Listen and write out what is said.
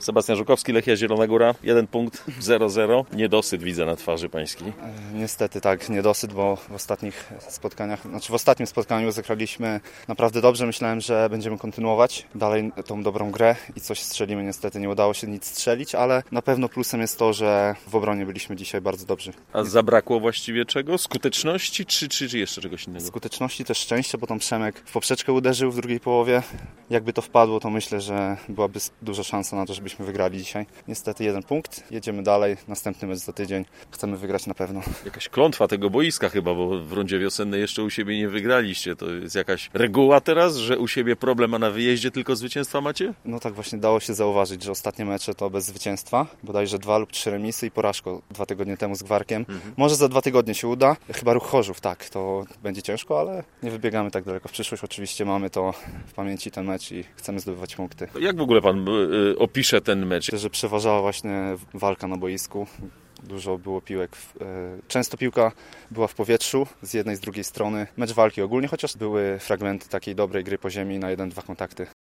Sebastian Żukowski, Lechia Zielona Góra, 1 punkt, 0-0. Niedosyt widzę na twarzy pańskiej. Niestety tak, niedosyt, bo w ostatnim spotkaniu zagraliśmy naprawdę dobrze. Myślałem, że będziemy kontynuować dalej tą dobrą grę i coś strzelimy. Niestety nie udało się nic strzelić, ale na pewno plusem jest to, że w obronie byliśmy dzisiaj bardzo dobrzy. A zabrakło właściwie czego? Skuteczności czy jeszcze czegoś innego? Skuteczności, też szczęścia, bo tam Przemek w poprzeczkę uderzył w drugiej połowie. Jakby to wpadło, to myślę, że byłaby duża szansa na to, żebyśmy wygrali dzisiaj. Niestety 1 punkt. Jedziemy dalej. Następny mecz za tydzień. Chcemy wygrać na pewno. Jakaś klątwa tego boiska chyba, bo w rundzie wiosennej jeszcze u siebie nie wygraliście. To jest jakaś reguła teraz, że u siebie problem, a na wyjeździe tylko zwycięstwa macie? No tak właśnie dało się zauważyć, że ostatnie mecze to bez zwycięstwa. Bodajże 2 lub 3 remisy i porażką 2 tygodnie temu z Gwarkiem. Może za 2 tygodnie się uda. Chyba Ruch Chorzów, tak. To będzie ciężko, ale nie wybiegamy tak daleko w przyszłość. Oczywiście mamy to w pamięci, ten mecz i chcemy zdobywać punkty. Jak w ogóle pan opisze ten mecz? Myślę, że przeważała właśnie walka na boisku. Dużo było piłek. Często piłka była w powietrzu z jednej, z drugiej strony. Mecz walki ogólnie, chociaż były fragmenty takiej dobrej gry po ziemi na 1-2 kontakty.